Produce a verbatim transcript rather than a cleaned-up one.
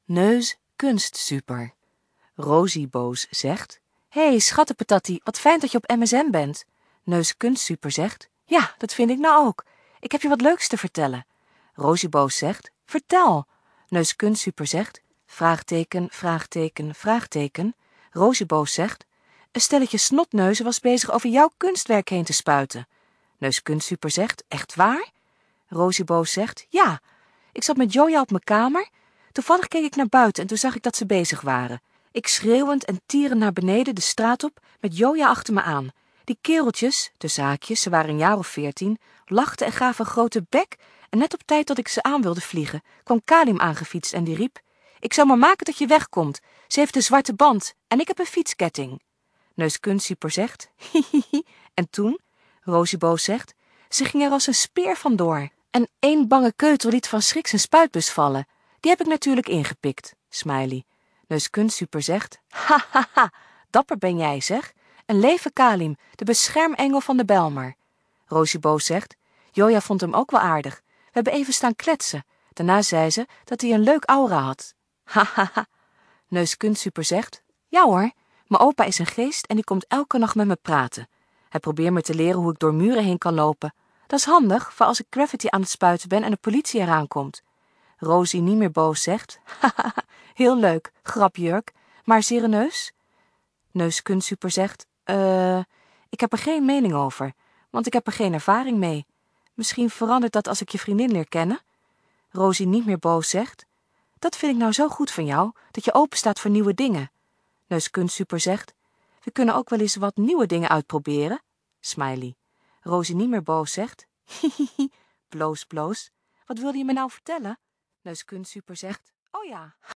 Neus kunstsuper. Rosie boos zegt: Hé, hey, schattenpatatti, wat fijn dat je op M S N bent. Neus kunstsuper zegt: Ja, dat vind ik nou ook. Ik heb je wat leuks te vertellen. Rosie boos zegt: Vertel. Neus kunstsuper zegt: Vraagteken, vraagteken, vraagteken. Rosie boos zegt: Een stelletje snotneuzen was bezig over jouw kunstwerk heen te spuiten. Neus kunstsuper zegt: Echt waar? Rosie boos zegt: Ja, ik zat met Joja op mijn kamer. Toevallig keek ik naar buiten en toen zag ik dat ze bezig waren. Ik schreeuwend en tierend naar beneden de straat op met Joja achter me aan. Die kereltjes, tussen haakjes, ze waren een jaar of veertien, lachten en gaven een grote bek en net op tijd dat ik ze aan wilde vliegen, kwam Kalim aangefietst en die riep: Ik zou maar maken dat je wegkomt. Ze heeft een zwarte band en ik heb een fietsketting. Neus kunstsuper zegt: Hihihi. En toen? Rosie boos zegt: Ze ging er als een speer vandoor. En één bange keutel liet van schrik zijn spuitbus vallen. Die heb ik natuurlijk ingepikt. Smiley. Neus kunstsuper zegt: Ha, ha, ha, dapper ben jij, zeg. Een leven Kalim, de beschermengel van de Bijlmer. Rosie boos zegt: Joja vond hem ook wel aardig. We hebben even staan kletsen. Daarna zei ze dat hij een leuk aura had. Ha, ha, ha. Neus kunstsuper zegt: Ja hoor, mijn opa is een geest en die komt elke nacht met me praten. Hij probeert me te leren hoe ik door muren heen kan lopen. Dat is handig voor als ik graffiti aan het spuiten ben en de politie eraan komt. Rosie niet meer boos zegt: Haha, heel leuk, grapjurk, maar serieus? Neus kunstsuper zegt: Eh, uh, ik heb er geen mening over, want ik heb er geen ervaring mee. Misschien verandert dat als ik je vriendin leer kennen? Rosie niet meer boos zegt: Dat vind ik nou zo goed van jou, dat je open staat voor nieuwe dingen. Neus kunstsuper zegt: We kunnen ook wel eens wat nieuwe dingen uitproberen. Smiley. Rosie niet meer boos zegt: Hihihi, bloos, bloos. Wat wilde je me nou vertellen? Neus kunstsuper zegt: Oh ja.